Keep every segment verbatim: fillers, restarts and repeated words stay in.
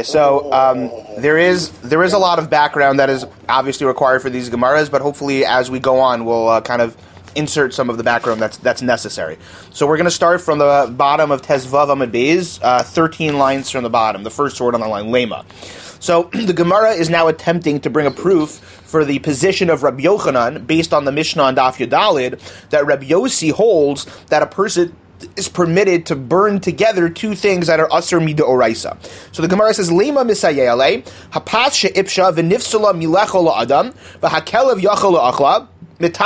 so um, there is there is a lot of background that is obviously required for these Gemaras, but hopefully as we go on, we'll uh, kind of insert some of the background that's that's necessary. So we're going to start from the bottom of Tezvav Amud Beis, uh, thirteen lines from the bottom, the first word on the line, Lema. So the Gemara is now attempting to bring a proof for the position of Rabbi Yochanan based on the Mishnah on Daf Yudalid that Rabbi Yossi holds that a person is permitted to burn together two things that are asur midoraisa. So the Gemara says, Lema misayele, hapas she'ipsha v'nifsula milecho la'adam, v'hakelev yachol la'achla, this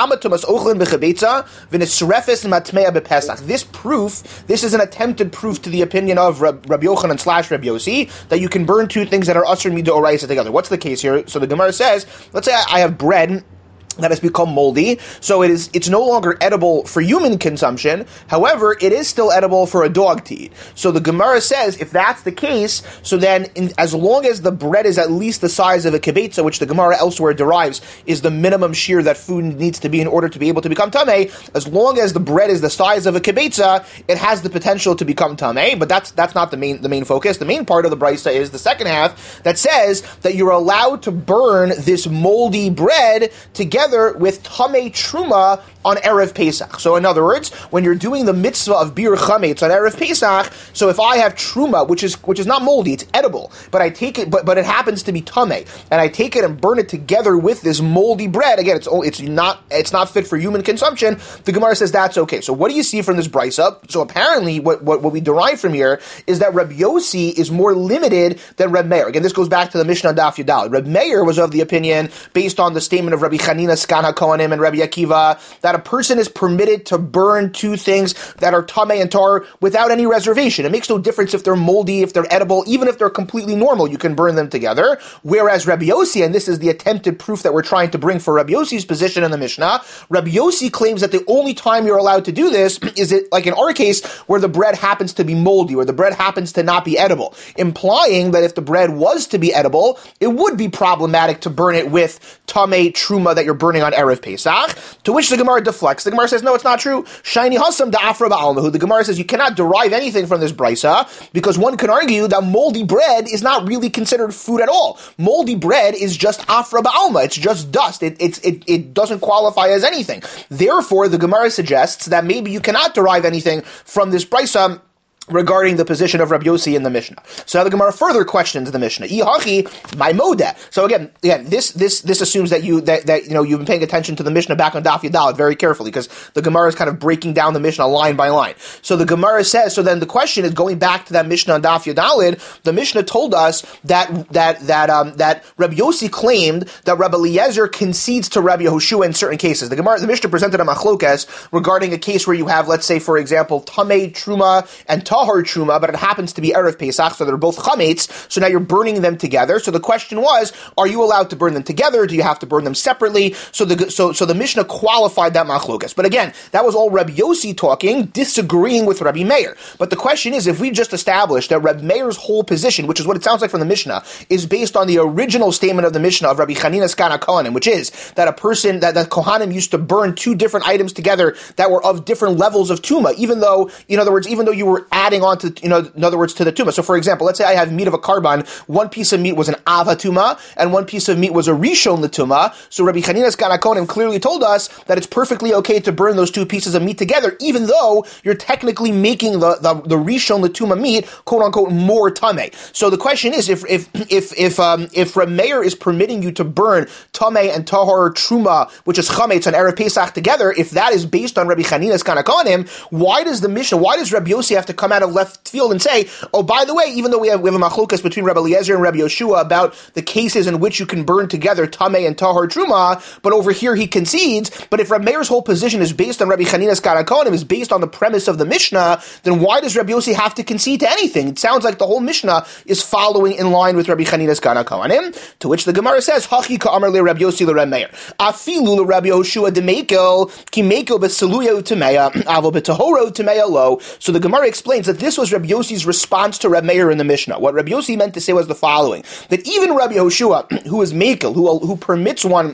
proof, this is an attempted proof to the opinion of Rabbi Yochanan slash Rabbi Yossi that you can burn two things that are asur midoraisa together. What's the case here? So the Gemara says, let's say I have bread that has become moldy, so it is it's no longer edible for human consumption. However, it is still edible for a dog to eat. So the Gemara says, if that's the case, so then in, as long as the bread is at least the size of a kibetza, which the Gemara elsewhere derives is the minimum shear that food needs to be in order to be able to become tamei, as long as the bread is the size of a kibetza, it has the potential to become tamei. But that's that's not the main the main focus. The main part of the brisa is the second half that says that you're allowed to burn this moldy bread together with Tamei Truma on Erev Pesach. So in other words, when you're doing the mitzvah of Bir Chametz on Erev Pesach, so if I have Truma, which is which is not moldy, it's edible, but I take it, but, but it happens to be Tamei, and I take it and burn it together with this moldy bread, again, it's it's not it's not fit for human consumption, the Gemara says that's okay. So what do you see from this brisa? So apparently what, what, what we derive from here is that Rabbi Yossi is more limited than Reb Meir. Again, this goes back to the Mishnah Daf Yudal. Reb Meir was of the opinion, based on the statement of Rabbi Chanina Skan HaKohanim and Rabbi Akiva, that a person is permitted to burn two things that are tamei and tar without any reservation. It makes no difference if they're moldy, if they're edible, even if they're completely normal, you can burn them together. Whereas Rabbi Yossi, and this is the attempted proof that we're trying to bring for Rabbi Yossi's position in the Mishnah, Rabbi Yossi claims that the only time you're allowed to do this is it, like in our case, where the bread happens to be moldy, where the bread happens to not be edible, implying that if the bread was to be edible, it would be problematic to burn it with tamei truma that you're burning on Erev Pesach, to which the Gemara deflects. The Gemara says, no, it's not true. Shiny Hassam da'afra ba'almahu. The Gemara says you cannot derive anything from this brisa because one can argue that moldy bread is not really considered food at all. Moldy bread is just afra ba'alma. It's just dust. It, it's, it, it doesn't qualify as anything. Therefore, the Gemara suggests that maybe you cannot derive anything from this brisa regarding the position of Rabbi Yossi in the Mishnah. So now the Gemara further questions the Mishnah. Ihachi, my moda. So again, again, this this this assumes that you that, that you know you've been paying attention to the Mishnah back on Daf Yudalid very carefully, because the Gemara is kind of breaking down the Mishnah line by line. So the Gemara says. So then the question is, going back to that Mishnah on Daf Yudalid, the Mishnah told us that that that um that Rabbi Yossi claimed that Rabbi Eliezer concedes to Rabbi Yehoshua in certain cases. The Gemara, the Mishnah presented a machlokas regarding a case where you have, let's say, for example, tamei truma and tahar truma, but it happens to be Erev Pesach, so they're both chametz, so now you're burning them together. So the question was, are you allowed to burn them together? Do you have to burn them separately? So the so so the Mishnah qualified that machlokas. But again, that was all Rabbi Yossi talking, disagreeing with Rabbi Meir. But the question is, if we just established that Rabbi Meir's whole position, which is what it sounds like from the Mishnah, is based on the original statement of the Mishnah of Rabbi Chanina Skan HaKohanim, which is that a person, that the Kohanim used to burn two different items together that were of different levels of tuma, even though, in other words, even though you were adding on to, you know, in other words, to the tuma. So for example, let's say I have meat of a karban, one piece of meat was an ava tuma, and one piece of meat was a rishon l'tuma. So Rabbi Chanina Skan HaKohanim clearly told us that it's perfectly okay to burn those two pieces of meat together, even though you're technically making the, the, the rishon l'tuma meat, quote unquote, more tamei. So the question is, if if if if um if Rabbi Meir is permitting you to burn tamei and tahor truma, which is chametz on Erev Pesach together, if that is based on Rabbi Chanina Skan HaKohanim, why does the Mishnah, why does Rabbi Yossi have to come out of left field and say, oh, by the way, even though we have we have a machlokas between Rabbi Eliezer and Rabbi Yehoshua about the cases in which you can burn together tamei and tahor truma, but over here he concedes. But if Rabbi Meir's whole position is based on Rabbi Chanina Skan HaKohanim, is based on the premise of the Mishnah, then why does Rabbi Yossi have to concede to anything? It sounds like the whole Mishnah is following in line with Rabbi Chanina Skan HaKohanim. To which the Gemara says, Hachi ka'amar le Rabbi Yossi le Rabbi Meir. Afilu le Rabbi Yehoshua de mekel ki mekel besaluya u'temeya avo betahoro u'temeya lo. So the Gemara explains that this was Rabbi Yossi's response to Rabbi Meir in the Mishnah. What Rabbi Yossi meant to say was the following: that even Rabbi Yehoshua, who is mekel, who who permits one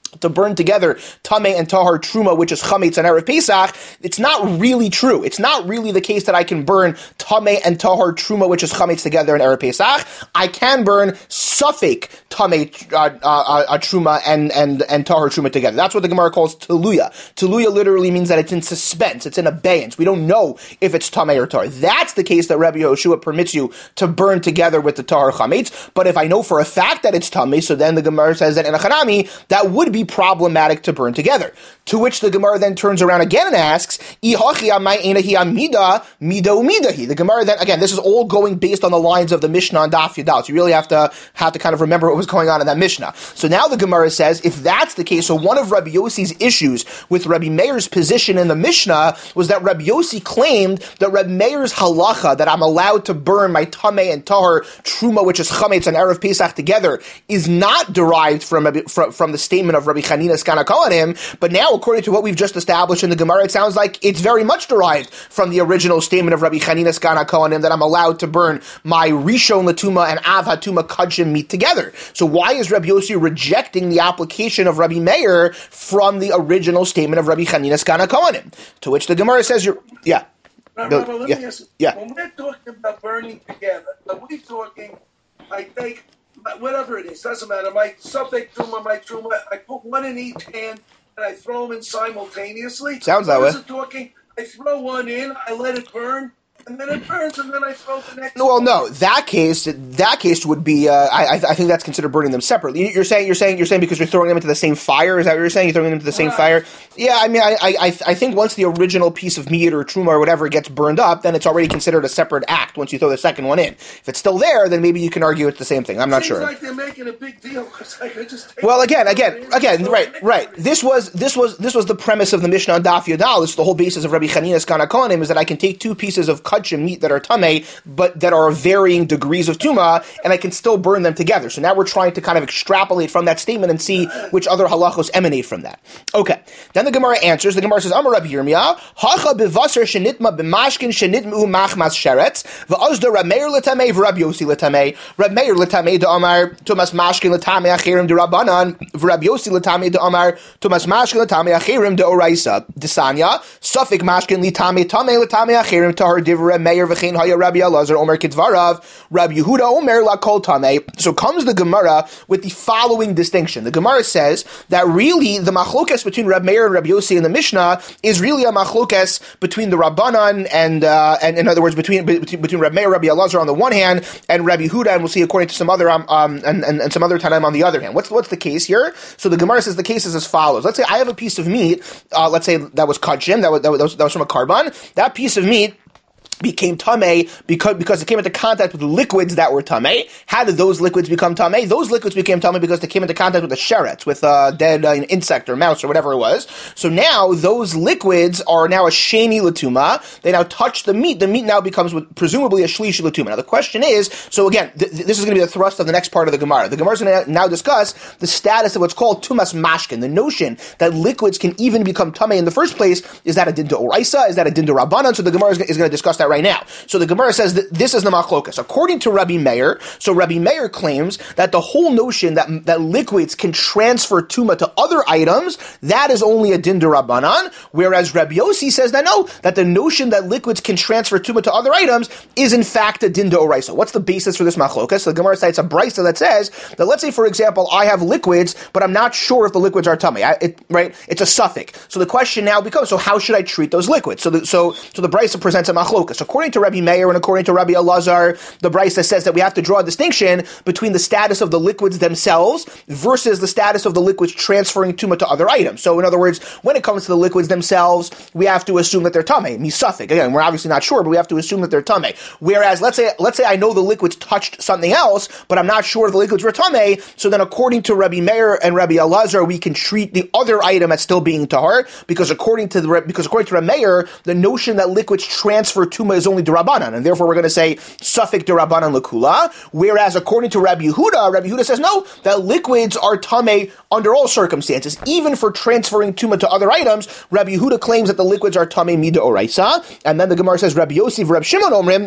to burn together Tameh and Tahar Truma, which is Chametz and Erev Pesach, it's not really true. It's not really the case that I can burn Tameh and Tahar Truma, which is Chametz together in Erev Pesach. I can burn Safek Tameh uh, uh, uh, Truma and, and, and Tahar Truma together. That's what the Gemara calls Teluya. Teluya literally means that it's in suspense. It's in abeyance. We don't know if it's Tameh or Tahar. That's the case that Rabbi Yehoshua permits you to burn together with the Tahar Chametz. But if I know for a fact that it's Tameh, so then the Gemara says that in a Hanami, that would be problematic to burn together. To which the Gemara then turns around again and asks, the Gemara then, again, this is all going based on the lines of the Mishnah on Daf Yudal. So you really have to have to kind of remember what was going on in that Mishnah. So now the Gemara says, if that's the case, so one of Rabbi Yossi's issues with Rabbi Meir's position in the Mishnah was that Rabbi Yossi claimed that Rabbi Meir's halacha, that I'm allowed to burn my Tameh and Tahar Truma, which is Chametz and Erev Pesach together, is not derived from, from, from the statement of Rabbi Chanina Skana Kohanim, but now, according to what we've just established in the Gemara, it sounds like it's very much derived from the original statement of Rabbi Chanina Skana Kohanim that I'm allowed to burn my Rishon Latuma and Av Hatuma Kudshim meat together. So why is Rabbi Yossi rejecting the application of Rabbi Meir from the original statement of Rabbi Chanina Skana Kohanim? To which the Gemara says, you're, yeah. Now, the, Rabbi, let yeah, me ask you, yeah. when we're talking about burning together, are we talking, I take, whatever it is, doesn't matter, my Safek Truma, my Truma, I put one in each hand, and I throw them in simultaneously? Sounds that way. Is it talking, I throw one in, I let it burn, and then it burns, and then I throw the next Well, one. no, that case, that case would be. Uh, I, I think that's considered burning them separately. You're saying, you're saying, you're saying because you're throwing them into the same fire. Is that what you're saying? You're throwing them into the same Right. fire. Yeah, I mean, I, I, I think once the original piece of meat or truma or whatever gets burned up, then it's already considered a separate act. Once you throw the second one in, if it's still there, then maybe you can argue it's the same thing. I'm not Seems sure. like they're making a big deal because I could just take Well, it again, and again, throw it in again, and right, throw it right. in. This was, this was, this was the premise of the Mishnah on Daf Yodal. It's the whole basis of Rabbi Chanina Skana Kohanim is that I can take two pieces of kudshim meat that are tamei, but that are of varying degrees of tuma, and I can still burn them together. So now we're trying to kind of extrapolate from that statement and see which other halachos emanate from that. Okay. Then the Gemara answers. The Gemara says, Amar Rabbi Yirmiyah, Hacha b'vaser shenitma b'mashkin shenitmu machmas sheretz, v'ozda Rab Meir l'tamei v'Rab Yossi l'tamei, Rab Meir l'tamei d'Amar Tumas mashkin l'tamei achirim d'Rabbanan, v'Rab Yossi l'tamei d'Amar Tumas mashkin l'tamei achirim d'Oraisa. Desanya, Safek mashkin l'tamei tamei l'tamei achirim tahar div Rab Meir v'chein haya Rabbi Elazar Omer Kitvarav, Rabbi Yehuda Omer la kol tamei. So comes the Gemara with the following distinction. The Gemara says that really the machlokes between Rab Meir and Rabbi Yossi in the Mishnah is really a machlokes between the Rabbanan and, uh, and in other words, between between, between Rab Meir and Rabbi Elazar on the one hand, and Rabbi Yehuda, and we'll see according to some other um, um and, and, and some other Tanaim on the other hand. What's what's the case here? So the Gemara says the case is as follows. Let's say I have a piece of meat. Uh, let's say that was kudshim. That was that was that was from a karban. That piece of meat became tamei because because it came into contact with liquids that were tamei. How did those liquids become tamei? Those liquids became tamei because they came into contact with the sheretz, with a dead uh, insect or mouse or whatever it was. So now those liquids are now a sheni latuma. They now touch the meat. The meat now becomes presumably a shlishi latuma. Now the question is, so again, th- this is going to be the thrust of the next part of the Gemara. The Gemara is going to now discuss the status of what's called tumas mashkin. The notion that liquids can even become tamei in the first place. Is that a din to oraisa? Is that a din to rabbanan? So the Gemara is going to discuss that right now. So the Gemara says that this is the machlokas. According to Rabbi Meir, so Rabbi Meir claims that the whole notion that, that liquids can transfer tuma to other items, that is only a din d'Rabbanan, whereas Rabbi Yossi says that no, that the notion that liquids can transfer tuma to other items is in fact a din d'oraisa. What's the basis for this machlokas? So the Gemara cites a brisa that says that let's say, for example, I have liquids, but I'm not sure if the liquids are tummy. I, it, right? It's a suffix. So the question now becomes, so how should I treat those liquids? So the, so, so the brisa presents a machlokas. According to Rabbi Meir and according to Rabbi Elazar, the brisa says that we have to draw a distinction between the status of the liquids themselves versus the status of the liquids transferring tuma to other items. So in other words, when it comes to the liquids themselves, we have to assume that they're tamei, misafik. Again, we're obviously not sure, but we have to assume that they're tamei. Whereas let's say let's say I know the liquids touched something else, but I'm not sure if the liquids were tamei. So then, according to Rabbi Meir and Rabbi Elazar, we can treat the other item as still being tahar because according to the because according to Rabbi Meir, the notion that liquids transfer tuma is only d'Rabbanan, and therefore we're going to say suffix d'Rabbanan lekula. Whereas according to Rabbi Yehuda, Rabbi Yehuda says no, that liquids are tamei under all circumstances, even for transferring tuma to other items. Rabbi Yehuda claims that the liquids are tamei mida oraisa, and then the Gemara says Rabbi Yossi, Rabbi Shimon omrim.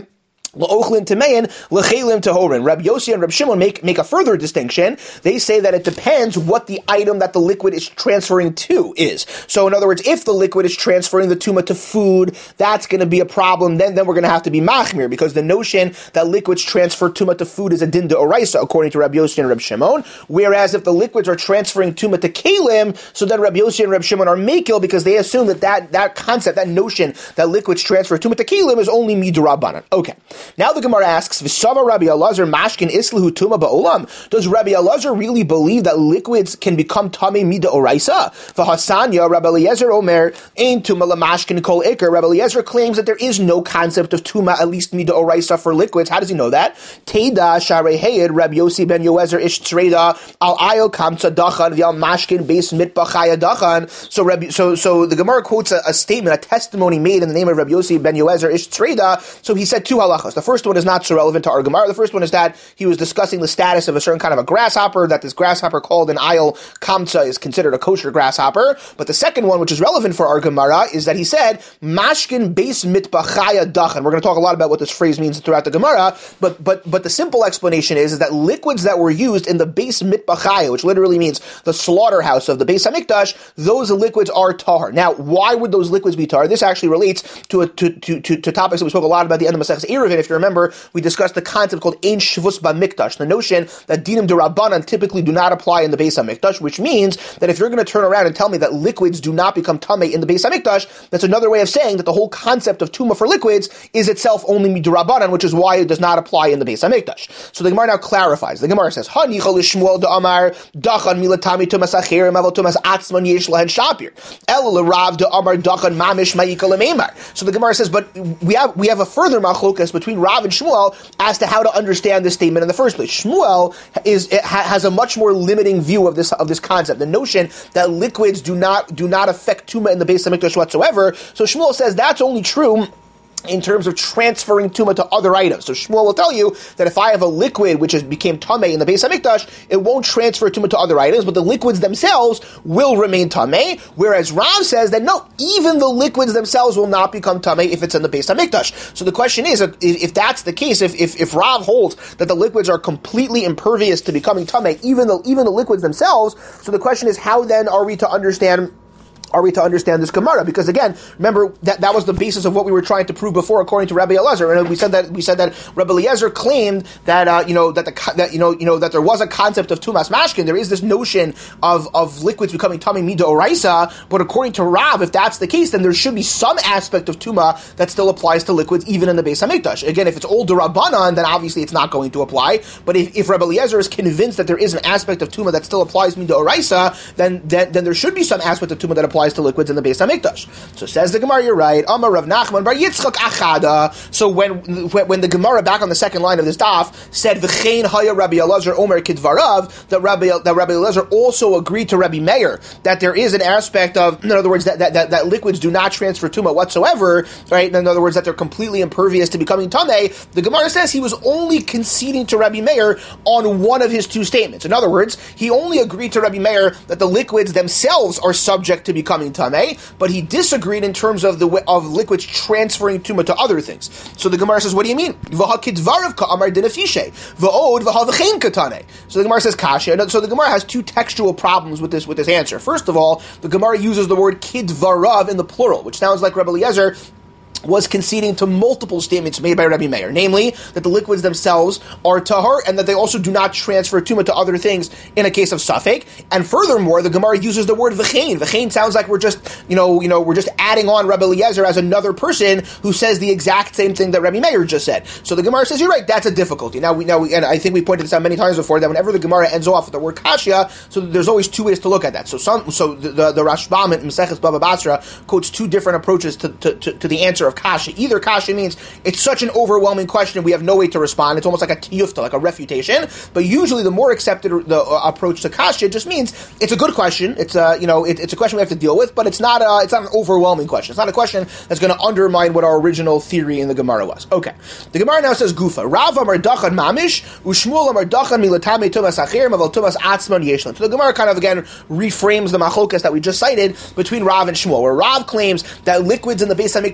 L'ochlin temein, l'chelim tehorin. Rabbi Yossi and Rabbi Shimon make, make a further distinction. They say that it depends what the item that the liquid is transferring to is. So in other words, if the liquid is transferring the tuma to food, that's going to be a problem. Then, then we're going to have to be machmir, because the notion that liquids transfer tuma to food is a din de oraisa, according to Rabbi Yossi and Rabbi Shimon. Whereas if the liquids are transferring tuma to kelim, so then Rabbi Yossi and Rabbi Shimon are makil, because they assume that that, that concept, that notion that liquids transfer tuma to kelim is only midrabanan. Okay. Now the Gemara asks, V'sava Rabbi Elazar mashkin islahu tuma ba'olam. Does Rabbi Elazar really believe that liquids can become tamei mida oraisa? V'hasanya Rabbi Eliezer omer ein tuma lamashkin kol iker. Rabbi Eliezer claims that there is no concept of tuma, at least mida oraisa, for liquids. How does he know that? Teida sharei heid Rabbi Yossi ben Yoezer ish tzreida al ayo kamtza dachan v'al mashkin beis mitbachaya dachan. So Rabbi, so so the Gemara quotes a, a statement, a testimony made in the name of Rabbi Yossi ben Yoezer ish tzreida. So he said two halachas. The first one is not so relevant to our Gemara. The first one is that he was discussing the status of a certain kind of a grasshopper, that this grasshopper called an ayil kamtza is considered a kosher grasshopper. But the second one, which is relevant for our Gemara, is that he said, mashkin beis mitbachaya dachan. We're going to talk a lot about what this phrase means throughout the Gemara, but but but the simple explanation is, is that liquids that were used in the beis mitbachaya, which literally means the slaughterhouse of the Beis Hamikdash, those liquids are tahar. Now, why would those liquids be tahar? This actually relates to, a, to, to, to, to topics that we spoke a lot about at the end of Maseches Eruvin. If you remember, we discussed the concept called ein shvus b'mikdash, the notion that dinim d'Rabbanan typically do not apply in the Beis Hamikdash, which means that if you're going to turn around and tell me that liquids do not become tamei in the Beis Hamikdash, that's another way of saying that the whole concept of tuma for liquids is itself only midrabanan, which is why it does not apply in the Beis Hamikdash. So the Gemara now clarifies. The Gemara says, "Hanichal Shmuel da'amar dachan milatami tumas acherim aval tumas atzman yesh lahen shapir el l'rav da'amar dachan mamish ma'ikal lemeimar." So the Gemara says, but we have we have a further machlokas between Rav and Shmuel as to how to understand this statement in the first place. Shmuel is it ha, has a much more limiting view of this of this concept, the notion that liquids do not do not affect tuma in the Beis Hamikdash whatsoever. So Shmuel says that's only true in terms of transferring tuma to other items. So Shmuel will tell you that if I have a liquid which has became tamei in the Beis Hamikdash, it won't transfer tuma to other items, but the liquids themselves will remain tamei. Whereas Rav says that no, even the liquids themselves will not become tamei if it's in the Beis Hamikdash. So the question is, if, if that's the case, if, if if Rav holds that the liquids are completely impervious to becoming tamei, even the even the liquids themselves, so the question is, how then are we to understand? Are we to understand this Gemara? Because again, remember that that was the basis of what we were trying to prove before, according to Rabbi Elazar. And we said that we said that Rabbi Elazar claimed that uh, you know that the that you know you know that there was a concept of tumas mashkin. There is this notion of of liquids becoming tamei mida oraisa. But according to Rav, if that's the case, then there should be some aspect of tuma that still applies to liquids, even in the Beis Hamikdash. Again, if it's all d'Rabbanan, then obviously it's not going to apply. But if, if Rabbi Elazar is convinced that there is an aspect of tuma that still applies mida oraisa, then, then then there should be some aspect of tuma that applies to liquids in the Beis Hamikdash. So says the Gemara, you're right. Amar Rav Nachman bar Yitzchak achada. So when, when when the Gemara back on the second line of this daf said v'chein haya Rabbi Elazar omer kidvarav, that Rabbi that Rabbi Elazar also agreed to Rabbi Meir that there is an aspect of, in other words, that that, that, that liquids do not transfer tuma whatsoever, right? In other words, that they're completely impervious to becoming tamei. The Gemara says he was only conceding to Rabbi Meir on one of his two statements. In other words, he only agreed to Rabbi Meir that the liquids themselves are subject to becoming tamei, but he disagreed in terms of the of liquids transferring tuma to other things. So the Gemara says, what do you mean? So the Gemara says kasha. So the Gemara has two textual problems with this with this answer. First of all, the Gemara uses the word kidvarav in the plural, which sounds like Rabbi Eliezer was conceding to multiple statements made by Rabbi Meir, namely that the liquids themselves are tahar and that they also do not transfer tuma to other things in a case of safek. And furthermore, the Gemara uses the word v'chein. V'chein sounds like we're just, you know, you know, we're just adding on Rabbi Eliezer as another person who says the exact same thing that Rabbi Meir just said. So the Gemara says, you're right, that's a difficulty. Now we now we, and I think we pointed this out many times before, that whenever the Gemara ends off with the word kasha, so there's always two ways to look at that. So some, so the the, the Rashbam in Maseches Baba Basra quotes two different approaches to, to, to, to the answer of kasha. Either kasha means it's such an overwhelming question we have no way to respond. It's almost like a tiyufta, like a refutation. But usually the more accepted the uh, approach to kasha just means it's a good question. It's a, you know, it, it's a question we have to deal with, but it's not a, it's not an overwhelming question. It's not a question that's going to undermine what our original theory in the Gemara was. Okay. The Gemara now says gufa. Rav amar dachan mamish, u'shmuel amar dachan milatame tumas achirim aval tumas atzman yeshlan. So the Gemara kind of again reframes the machlokas that we just cited between Rav and Shmuel, where Rav claims that liquids in the Beis Hamikdash are completely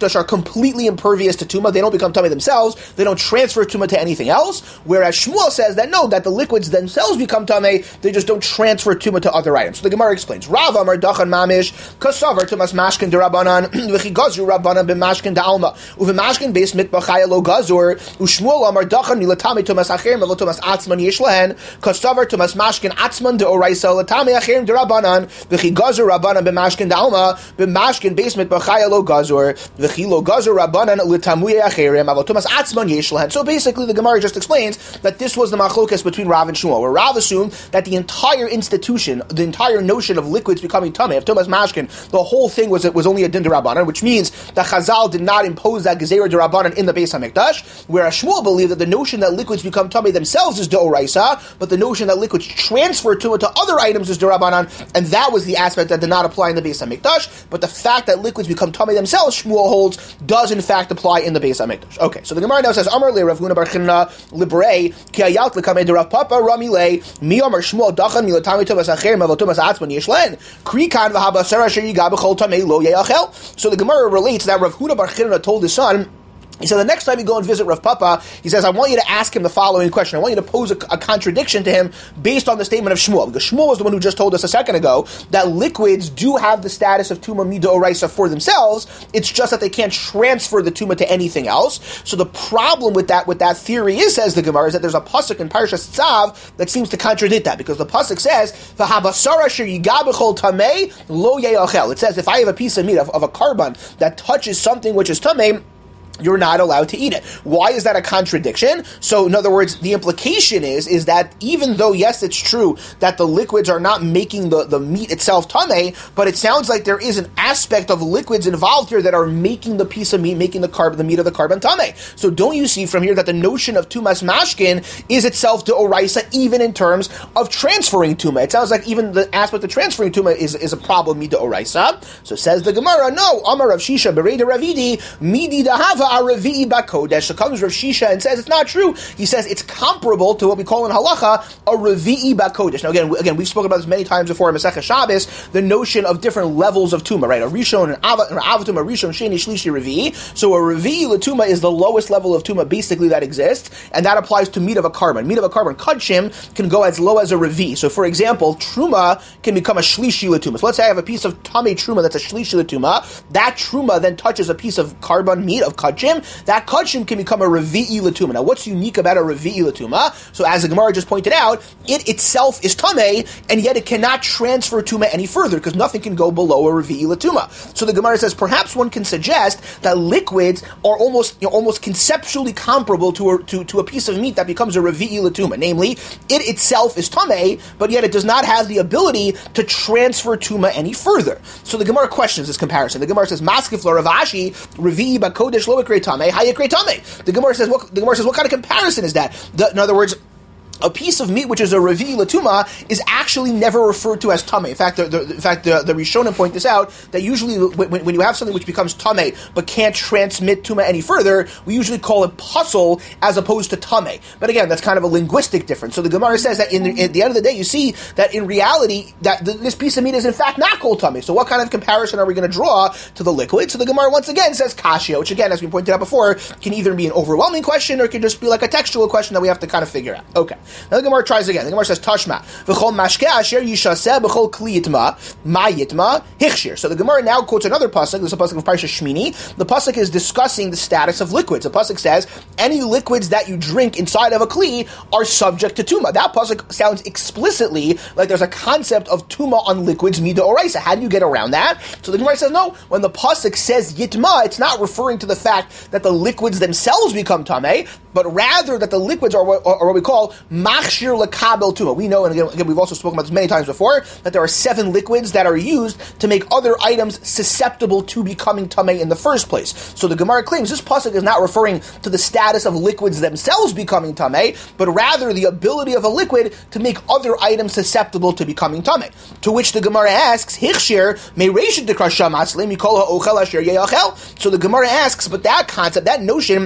completely impervious to tuma. They don't become tummy themselves. They don't transfer tuma to anything else. Whereas Shmuel says that no, that the liquids themselves become tummy. They just don't transfer tuma to other items. So the Gemara explains. Rav Amar Dachan Mamish Kasavar Tumas Mashkin Derabanan V'Chigazu Rabbanan B'Mashkin Da'alma Uv'Mashkin Beis Mitbachaya Lo Gazur Ushmuel Amar Dachan Milatami Tumas Acherim V'Lo Tumas Atzman Yesh Lehen Kasavar Tumas Mashkin Atzman De'Oraisa Latami Acherim Derabanan V'Chigazu Rabbanan B'Mashkin Da'alma B'Mashkin Beis Mitbachaya Lo Gazur V'Chilo Gazur Rabbanan Litamuye Acherim V'Lo Tumas Atzman Yesh Lehen. So basically, the Gemara just explains that this was the machlokas between Rav and Shmuel, where Rav assumed that the entire institution, the entire notion of liquids becoming tamei, of Tumas Mashkin, the whole thing was it was only a din derabanan, which means that Chazal did not impose that gezerah derabanan in the Beis Hamikdash, whereas Shmuel believed that the notion that liquids become tamei themselves is deoraisa, but the notion that liquids transfer to to other items is derabanan, and that was the aspect that did not apply in the Beis Hamikdash. But the fact that liquids become tamei themselves, Shmuel holds, does in fact apply in the Beis Hamikdash. Okay, so the Gemara now says, Amar le Rav Huna bar Chinna librei ki ayalt lekamei de Rav Papa Rami le mi Amar Shmuel dachan milatami tumas acherim avot tumas atzman yesh len krikan v'habasar asher yiga b'chol tamei lo yeachel. So the Gemara relates that Rav Huna bar Chinna told his son, he said, the next time you go and visit Rav Papa, he says, I want you to ask him the following question. I want you to pose a, a contradiction to him based on the statement of Shmuel. Because Shmuel was the one who just told us a second ago that liquids do have the status of Tuma Mida Oraisa for themselves. It's just that they can't transfer the Tuma to anything else. So the problem with that with that theory is, says the Gemara, is that there's a pasuk in Parashas Tzav that seems to contradict that. Because the pasuk says, V'habasara asher yiga b'chol tamei lo ye'achel. It says, if I have a piece of meat, of, of a carbon, that touches something which is tamei, you're not allowed to eat it. Why is that a contradiction? So, in other words, the implication is, is that even though, yes, it's true that the liquids are not making the, the meat itself tamei, but it sounds like there is an aspect of liquids involved here that are making the piece of meat, making the carb, the meat of the carbon tamei. So don't you see from here that the notion of tumas mashkin is itself deoraisa, even in terms of transferring tuma? It sounds like even the aspect of transferring tuma is, is a problem, mida oraisa. So says the Gemara, no, Amar Rav Shisha berei de Ravidi, midi dahava Aravi'i bakodesh. So comes Rav Shisha and says it's not true. He says it's comparable to what we call in halacha a Ravi'i bakodesh. Now again, again we've spoken about this many times before in Masechah Shabbos, the notion of different levels of tuma, right? A rishon, an avatum, a rishon, sheni, shlishi, Ravi'i. So a Ravi'i latuma is the lowest level of tuma basically that exists, and that applies to meat of a carbon. Meat of a carbon, kudshim, can go as low as a Ravi'i. So for example, truma can become a shlishi latuma. So let's say I have a piece of tamei truma that's a shlishi latuma. That truma then touches a piece of carbon meat of kudshim. That kudshim can become a revi'i latuma. Now, what's unique about a revi'i latuma? So, as the Gemara just pointed out, it itself is tamei, and yet it cannot transfer tuma any further because nothing can go below a revi'i latuma. So the Gemara says perhaps one can suggest that liquids are almost, you know, almost conceptually comparable to a, to, to a piece of meat that becomes a revi'i latuma. Namely, it itself is tamei, but yet it does not have the ability to transfer tuma any further. So the Gemara questions this comparison. The Gemara says, "Maskif lo Ravashi revi'i bakodesh lo ikre tamei, hayikre tamei." The Gemara says, "What?" The Gemara says, "What kind of comparison is that?" The, in other words, a piece of meat which is a revi'i latuma is actually never referred to as tamei. In fact, the, the, in fact, the, the Rishonim point this out, that usually when, when you have something which becomes tamei but can't transmit tuma any further, we usually call it pasul as opposed to tamei. But again, that's kind of a linguistic difference. So the Gemara says that in the, at the end of the day, you see that in reality, that the, this piece of meat is in fact not called tamei. So what kind of comparison are we going to draw to the liquid? So the Gemara once again says kashya, which again, as we pointed out before, can either be an overwhelming question or it can just be like a textual question that we have to kind of figure out. Okay. Now the Gemara tries again. The Gemara says, Tashma, v'chol mashke asher yishaseh b'chol kli yitma, ma yitma, hichshir. So the Gemara now quotes another pasuk. This is a pasuk of Parashas Shmini. The pasuk is discussing the status of liquids. The pasuk says, any liquids that you drink inside of a kli are subject to tuma. That pasuk sounds explicitly like there's a concept of tuma on liquids, mida oraisa. How do you get around that? So the Gemara says, no, when the pasuk says yitma, it's not referring to the fact that the liquids themselves become tamei, but rather that the liquids are what, are what we call machshir lekabel tuma. We know, and again, again, we've also spoken about this many times before, that there are seven liquids that are used to make other items susceptible to becoming tamei in the first place. So the Gemara claims this pasuk is not referring to the status of liquids themselves becoming tamei, but rather the ability of a liquid to make other items susceptible to becoming tamei. To which the Gemara asks, Hichshir meireshit dekrasham atzle mikol ha'ochel asher ye'achel. So the Gemara asks, but that concept, that notion,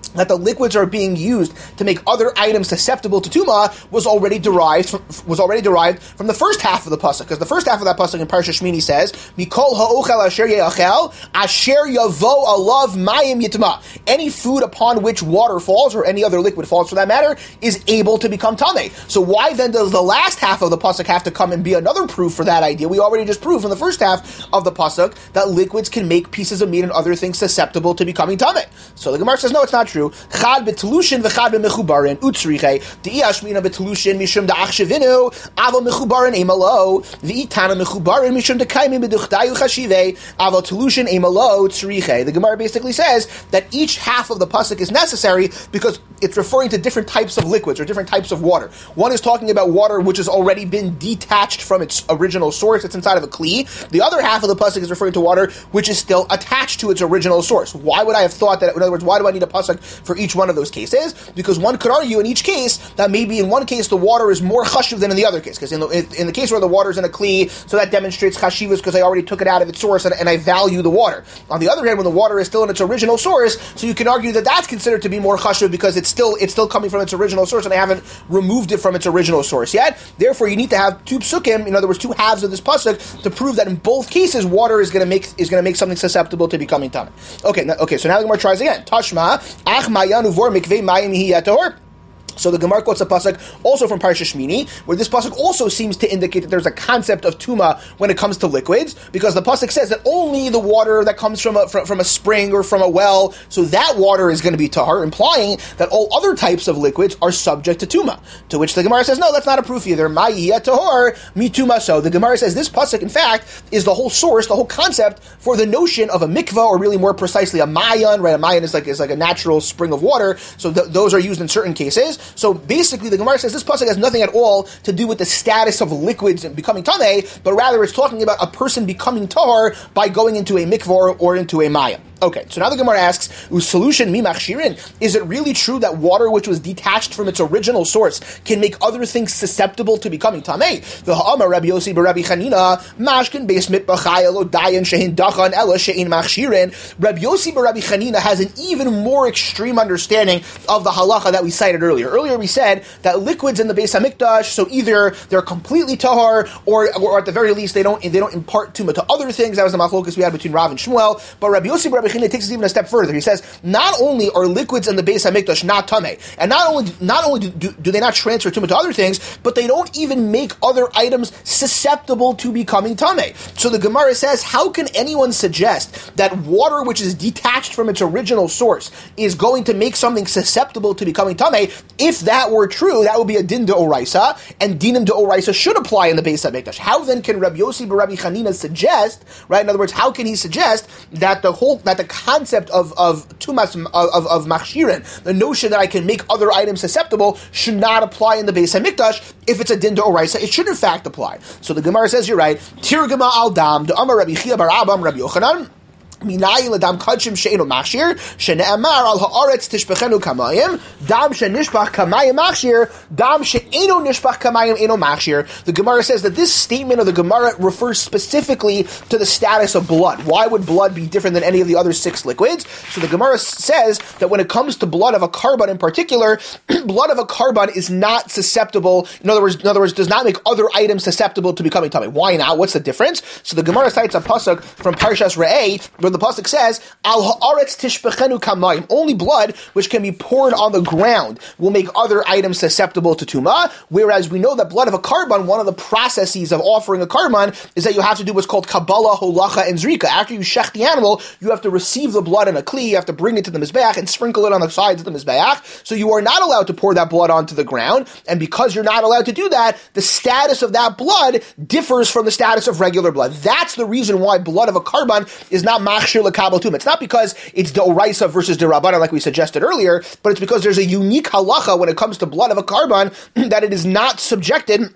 that the liquids are being used to make other items susceptible to tuma was already derived from, was already derived from the first half of the pasuk, because the first half of that pasuk in Parsha Shmini says, "Mikol ha'ochel asher ye'achel asher yavo alav mayim yitma." Any food upon which water falls, or any other liquid falls for that matter, is able to become tameh. So why then does the last half of the pasuk have to come and be another proof for that idea? We already just proved from the first half of the pasuk that liquids can make pieces of meat and other things susceptible to becoming tameh. So the Gemara says, no, it's not true. Chad betelushin v'chad bemechubarin utzriche de'iyashmina betelushin mishum da'achshavinu aval mechubarin emalo v'itana mechubarin mishum da'kaimim b'duchdayu chashive aval telushin emalo utzriche. The Gemara basically says that each half of the pasuk is necessary because it's referring to different types of liquids or different types of water. One is talking about water which has already been detached from its original source. It's inside of a kli. The other half of the pasuk is referring to water which is still attached to its original source. Why would I have thought that? In other words, why do I need a pasuk for each one of those cases? Because one could argue in each case that maybe in one case the water is more chashuv than in the other case. Because in the, in the case where the water is in a kli, so that demonstrates chashivas because I already took it out of its source and, and I value the water. On the other hand, when the water is still in its original source, so you can argue that that's considered to be more chashuv because it's still it's still coming from its original source and I haven't removed it from its original source yet. Therefore, you need to have two psukim, in other words, two halves of this pasuk, to prove that in both cases water is going to make is going to make something susceptible to becoming tameh. Okay, now, okay. So now the Gemara tries again. Tashma ach mayanu vor mikvei mayim hi yator. So the Gemara quotes a pasuk also from Parsha Shmini, where this pasuk also seems to indicate that there's a concept of tuma when it comes to liquids, because the pasuk says that only the water that comes from a from, from a spring or from a well, so that water is going to be tahar, implying that all other types of liquids are subject to tuma. To which the Gemara says, no, that's not a proof either. Ma'iyah tahar mi tuma. So the Gemara says this pasuk, in fact, is the whole source, the whole concept for the notion of a mikvah, or really more precisely a mayan. Right, a mayan is like is like a natural spring of water. So th- those are used in certain cases. So basically, the Gemara says this pasuk has nothing at all to do with the status of liquids and becoming tameh, but rather it's talking about a person becoming tahar by going into a mikvah or into a maya. Okay, so now the Gemara asks, "Solution mi machshirin? Is it really true that water which was detached from its original source can make other things susceptible to becoming tameh?" The Ha'amar Rabbi Yossi b'Rabbi Chanina mashkin beis mitbachai lo dayan shehin dachan ela shein machshirin. Rabbi Yossi b'Rabbi Chanina has an even more extreme understanding of the halacha that we cited earlier. Earlier we said that liquids in the Beis Hamikdash, so either they're completely tahar, or, or at the very least they don't they don't impart tuma to other things. That was the machlokas we had between Rav and Shmuel. But Rabbi Yossi b'Rabbi Chanina takes it even a step further. He says not only are liquids in the Beis Hamikdash not tameh, and not only not only do, do, do they not transfer tuma to other things, but they don't even make other items susceptible to becoming tameh. So the Gemara says, how can anyone suggest that water which is detached from its original source is going to make something susceptible to becoming tameh? If that were true, that would be a din de oraisa, and dinim de oraisa should apply in the Beis Hamikdash. How then can Rabbi Yossi b'Rabbi Chanina suggest, right? In other words, how can he suggest that the whole that the concept of of tumas of, of, of machshirin, the notion that I can make other items susceptible, should not apply in the Beis Hamikdash? If it's a din de oraisa, it should in fact apply. So the Gemara says, you're right. Tirgama al dam de Amar Rabbi Chia bar Abam Rabbi Yochanan. Minayin ledam kachim she'enu machshir shene'amar al haaretz tishbechenu kamayim dam she'nishbach kamayim machshir dam she'enu nishbach kamayim eno machshir. The Gemara says that this statement of the Gemara refers specifically to the status of blood. Why would blood be different than any of the other six liquids? So the Gemara says that when it comes to blood of a carbon in particular, blood of a carbon is not susceptible. In other words, in other words, does not make other items susceptible to becoming tameh. Why not? What's the difference? So the Gemara cites a pasuk from Parshas Re'eh, where the pasuk says, "Al haaretz tishbechenu kamayim." Only blood which can be poured on the ground will make other items susceptible to tumah. Whereas we know that blood of a carbon, one of the processes of offering a carbon is that you have to do what's called kabbalah, holacha, and zrika. After you shech the animal, you have to receive the blood in a kli. You have to bring it to the mizbeach and sprinkle it on the sides of the mizbeach. So you are not allowed to pour that blood onto the ground. And because you're not allowed to do that, the status of that blood differs from the status of regular blood. That's the reason why blood of a carbon is not machshir l'kabel tumah. It's not because it's de oraisa versus de rabbanan like we suggested earlier, but it's because there's a unique halacha when it comes to blood of a carbon that it is not subjected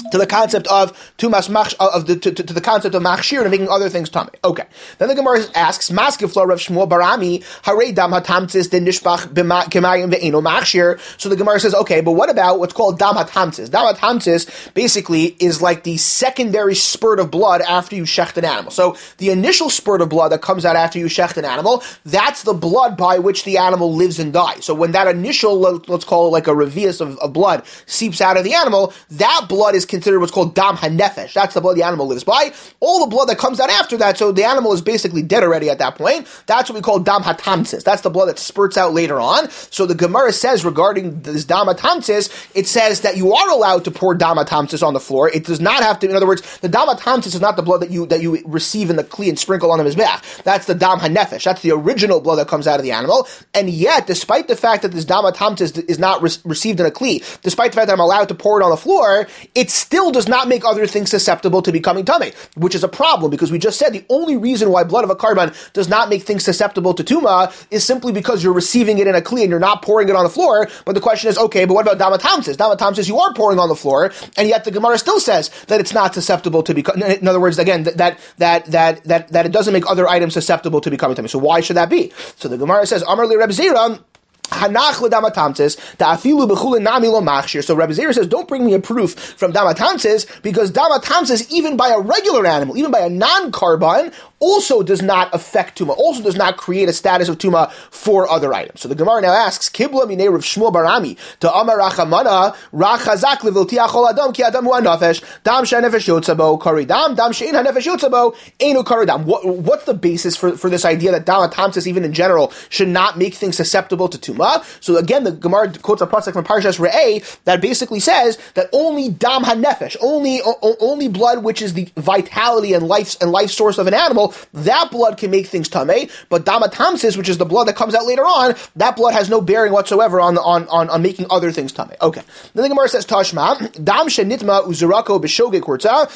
to the concept of tumas mach of the to, to, to the concept of machshir and making other things tummy. Okay. Then the Gemara asks, Maskefla Rav Shmuel Barami, Hare Dam Hatamtzis de Nishbach Kemayim Ve'eno Machshir. So the Gemara says, okay, but what about what's called Dam Hatamtzis? Dam Hatamtzis basically is like the secondary spurt of blood after you shecht an animal. So the initial spurt of blood that comes out after you shecht an animal, that's the blood by which the animal lives and dies. So when that initial, let's call it like a revius of, of blood, seeps out of the animal, that blood is considered what's called dam hanefesh. That's the blood the animal lives by. All the blood that comes out after that, so the animal is basically dead already at that point, that's what we call dam hatamtzis. That's the blood that spurts out later on. So the Gemara says regarding this dam hatamtzis, it says that you are allowed to pour dam hatamtzis on the floor. It does not have to, in other words, the dam hatamtzis is not the blood that you that you receive in the kli and sprinkle on his back. That's the dam hanefesh. That's the original blood that comes out of the animal. And yet, despite the fact that this dam hatamtzis is not re- received in a kli, despite the fact that I'm allowed to pour it on the floor, it still does not make other things susceptible to becoming tummy, which is a problem because we just said the only reason why blood of a karban does not make things susceptible to tuma is simply because you're receiving it in a kli and you're not pouring it on the floor. But the question is, okay, but what about damatamsis? Damatamsis you are pouring on the floor, and yet the Gemara still says that it's not susceptible to become. In other words, again, that that that that that, that it doesn't make other items susceptible to becoming tummy. So why should that be? So the Gemara says, Amar li Reb Zira. Hanach l'damatamtzis, ta'afilu b'chulin nami lo machshir. So Rebbe Zera says, don't bring me a proof from damatamtzis, because damatamtzis, even by a regular animal, even by a non-carbon, also does not affect tuma, also does not create a status of tuma for other items. So the Gemara now asks, Kibla minei Rav Shmuel Barami, to Amar Rachamana, Rachazak leviltiach ol adam, ki adam hu hanafesh, dam she'hanefesh yotzabo, kari dam, dam she'in hanefesh yotzabo, einu kari dam. What, what's the basis for, for this idea that damatamtzis, even in general, should not make things susceptible to tuma? So again, the Gemara quotes a pasuk from Parshas Re'eh that basically says that only dam hanefesh, only o- only blood which is the vitality and life and life source of an animal, that blood can make things tamei. But damatamsis, which is the blood that comes out later on, that blood has no bearing whatsoever on on on, on making other things tamei. Okay. Then the Gemara says Tashma dam shenitma uzurako b'shogeg kurza.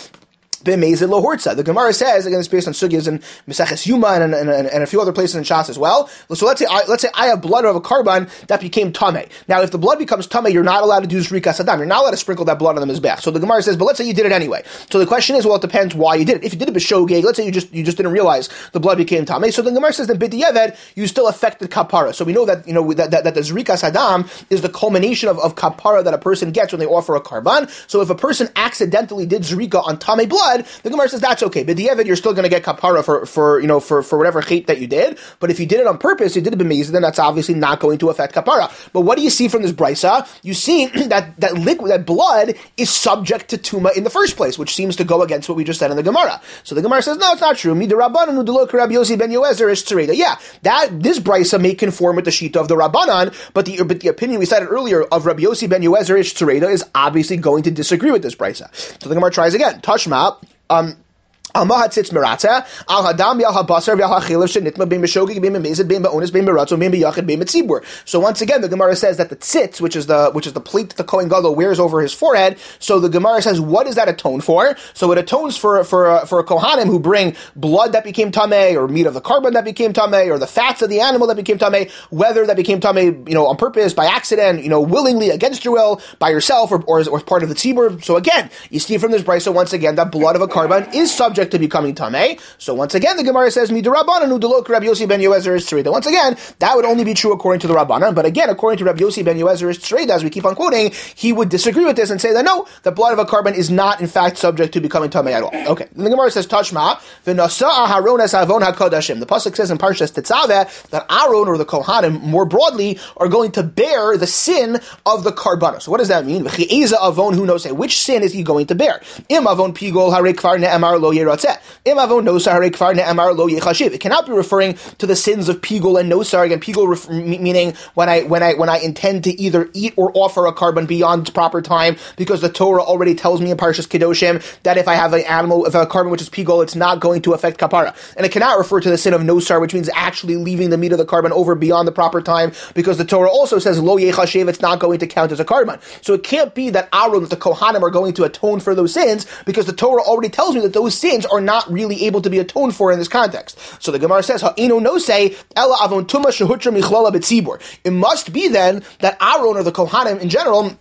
The Gemara says, again, it's based on sugyas and Meseches Yuma and, and, and, and a few other places in Shas as well. So let's say I, let's say I have blood of a karban that became tamei. Now, if the blood becomes tamei, you're not allowed to do zrikas adam. You're not allowed to sprinkle that blood on the mizbech. So the Gemara says, but let's say you did it anyway. So the question is, well, it depends why you did it. If you did it b'shogeg, let's say you just you just didn't realize the blood became tamei. So the Gemara says that b'diavad you still affected kapara. So we know that you know that, that, that the zrikas adam is the culmination of, of kapara that a person gets when they offer a karban. So if a person accidentally did zrika on tamei blood, the Gemara says that's okay. But the Yevid, you're still going to get kapara for, for, you know, for, for whatever chait that you did. But if you did it on purpose, you did it b'meiz, then that's obviously not going to affect kapara. But what do you see from this brisa? You see that, that liquid, that blood is subject to tuma in the first place, which seems to go against what we just said in the Gemara. So the Gemara says, no, it's not true. Midrabbanan udelo Rabbi Yossi ben Yoezer is tzareda. Yeah, that, this brisa may conform with the shita of the Rabbanan, but the, but the opinion we cited earlier of Rabbi Yossi ben Yoezer is tzareda is obviously going to disagree with this brisa. So the Gemara tries again. Tashma, um, Al mahatzitz meratza, al hadam yal habasar yal hachilav shenitma bein meshogig bein memezid bein ba'onis bein meratzo bein b'yachid bein mitzibur. So once again, the Gemara says that the tzitz, which is the which is the plate that the Kohen Gadol wears over his forehead. So the Gemara says, what does that atone for? So it atones for for uh, for a kohanim who bring blood that became tamei, or meat of the karban that became tamei, or the fats of the animal that became tamei, whether that became tamei, you know, on purpose, by accident, you know, willingly, against your will, by yourself, or or as, or as part of the tzibur. So again, you see from this brisa once again that blood of a karban is subject to becoming tamei. So once again, the Gemara says, Midrabbanan udelo Rabbi Yossi ben Yoezer is tzareda. Once again, that would only be true according to the Rabbanan. But again, according to Rabbi Yossi ben Yoezer is tzareda, as we keep on quoting, he would disagree with this and say that no, the blood of a karban is not in fact subject to becoming tamei at all. Okay. Then the Gemara says, Tashma v'nasa Aharon es avon hakodashim. The pasuk says in Parshas Tetzaveh that Aaron, or the Kohanim more broadly, are going to bear the sin of the karbanos. So what does that mean? V'chi'eza avon hu noseh. Which sin is he going to bear? Im avon pigol harei kvar ne'emar lo yeratzeh. Im avon nosar harei kvar ne'emar lo yechashiv. It cannot be referring to the sins of pigol and nosar. Again, pigol ref- meaning when I when I when I intend to either eat or offer a karban beyond proper time, because the Torah already tells me in Parshas Kedoshim that if I have an animal, if a karban which is pigol, it's not going to affect kapara. And it cannot refer to the sin of nosar, which means actually leaving the meat of the karban over beyond the proper time, because the Torah also says lo yechashiv, it's not going to count as a karban. So it can't be that Aaron, that the Kohanim are going to atone for those sins, because the Torah already tells me that those sins are not really able to be atoned for in this context. So the Gemara says, Ha'ino no say, Ela avon tuma shehutra michlala betzibur. It must be then that Aaron, or the Kohanim in general,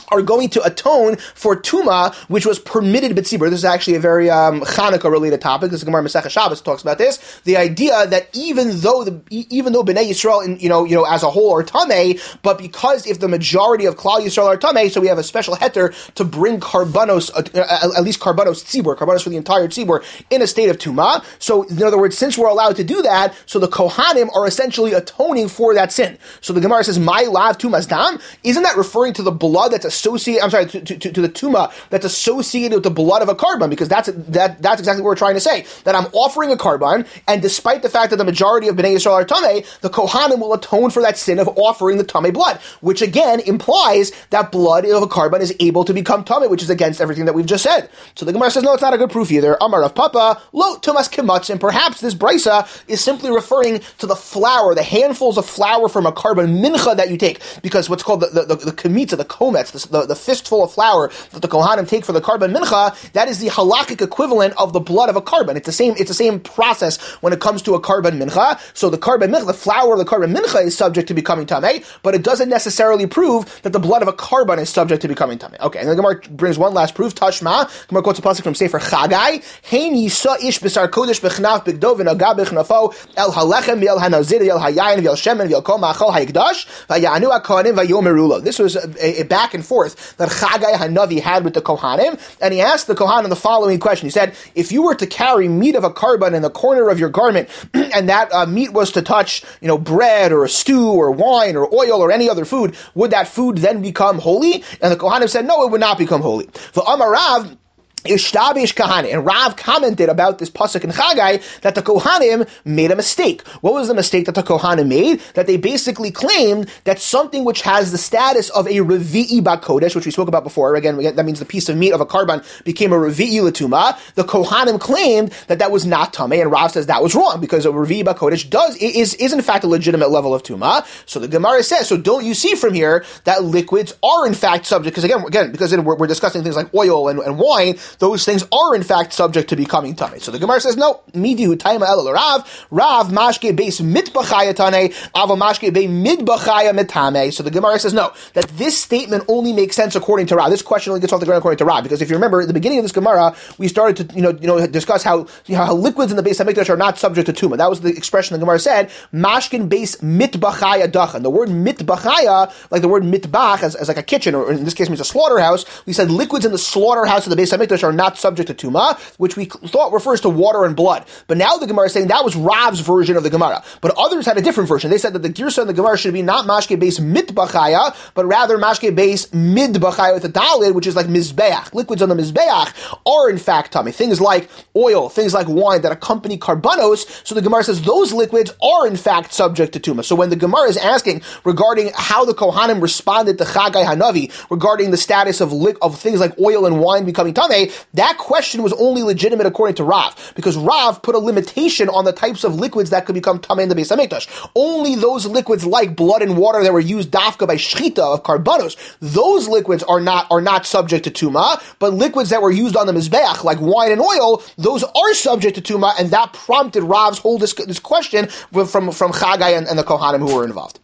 are going to atone for tuma, which was permitted b'tzibur. This is actually a very um, Hanukkah-related topic. This is Gemara Masechah Shabbos talks about this. The idea that even though the even though Bnei Yisrael, in, you know, you know, as a whole are tamei, but because if the majority of Klal Yisrael are tamei, so we have a special heter to bring karbanos, uh, at least karbanos tzibur, karbanos for the entire tzibur in a state of tuma. So in other words, since we're allowed to do that, so the kohanim are essentially atoning for that sin. So the Gemara says, "My lav tumas dam." Isn't that referring to the blood that's associated? I'm sorry, to, to, to the tuma that's associated with the blood of a karban, because that's that that's exactly what we're trying to say. That I'm offering a karban, and despite the fact that the majority of Bnei Yisrael are tamei, the kohanim will atone for that sin of offering the tamei blood, which again implies that blood of a karban is able to become tamei, which is against everything that we've just said. So the Gemara says, no, it's not a good proof either. Amar of Papa, lo tumas kimatz, and perhaps this brisa is simply referring to the flour, the handfuls of flour from a karban mincha that you take, because what's called the the, the, the kamitza, the komets, the, the, the fistful of flour that the kohanim take for the karban mincha, that is the halakhic equivalent of the blood of a karban. It's the same. It's the same process when it comes to a karban mincha. So the karban mincha, the flour of the karban mincha, is subject to becoming tamei, but it doesn't necessarily prove that the blood of a karban is subject to becoming tamei. Okay, and then the Gemara brings one last proof. Tashma. Gemara quotes a pasuk from Sefer Chagai. Hein yisa ish b'sar kodesh b'chnaf b'gdov v'naga b'chnafo el halechem v'el hanazir v'el hayayin v'el shemen v'el kol ma'achol ha'ikdash v'yanu ha'kohanim v'yomeru lo. This was a, a back and forth that Chagai Hanavi had with the kohanim, and he asked the kohanim the following question. He said, if you were to carry meat of a karban in the corner of your garment, and that uh, meat was to touch, you know, bread or a stew or wine or oil or any other food, would that food then become holy? And the kohanim said, no, it would not become holy. For Amarav, Ishtabish Kahane. And Rav commented about this pasuk in Chagai that the Kohanim made a mistake. What was the mistake that the Kohanim made? That they basically claimed that something which has the status of a Revi'i Bakodesh, which we spoke about before, again, that means the piece of meat of a karban became a Revi'i Latuma. The Kohanim claimed that that was not Tameh, and Rav says that was wrong, because a Revi'i Bakodesh does, is, is in fact a legitimate level of Tuma. So the Gemara says, so don't you see from here that liquids are in fact subject, because again, again, because we're, we're discussing things like oil and, and wine, those things are in fact subject to becoming tamei. So the Gemara says, no, midihu taima el Rav, Rav mashke beis mitbachaya tanei, ava mashke be midbachaya mitame. So the Gemara says, no, that this statement only makes sense according to Rav. This question only gets off the ground according to Rav, because if you remember at the beginning of this Gemara, we started to, you know, you know, discuss how, you know, how liquids in the Beis Hamikdash are not subject to tuma. That was the expression the Gemara said, mashkin beis mitbachaya dachan. The word mitbachaya, like the word mitbach, as, as like a kitchen, or in this case means a slaughterhouse, we said liquids in the slaughterhouse of the Beis Hamikdash are not subject to tuma, which we thought refers to water and blood. But now the Gemara is saying that was Rav's version of the Gemara. But others had a different version. They said that the Girsa in the Gemara should be not mashke base mitbachaya, but rather mashke base midbachaya with a dalid, which is like mizbeach. Liquids on the mizbeach are in fact tummy. Things like oil, things like wine that accompany karbanos. So the Gemara says those liquids are in fact subject to tuma. So when the Gemara is asking regarding how the Kohanim responded to Chagai Hanavi regarding the status of li- of things like oil and wine becoming tummy, that question was only legitimate according to Rav, because Rav put a limitation on the types of liquids that could become tamei in the Beis Hamikdash. Only those liquids like blood and water that were used dafka by shchita of karbanos, those liquids are not are not subject to tuma, but liquids that were used on the mizbeach like wine and oil, those are subject to tuma, and that prompted Rav's whole this, this question from from Chagai and, and the Kohanim who were involved.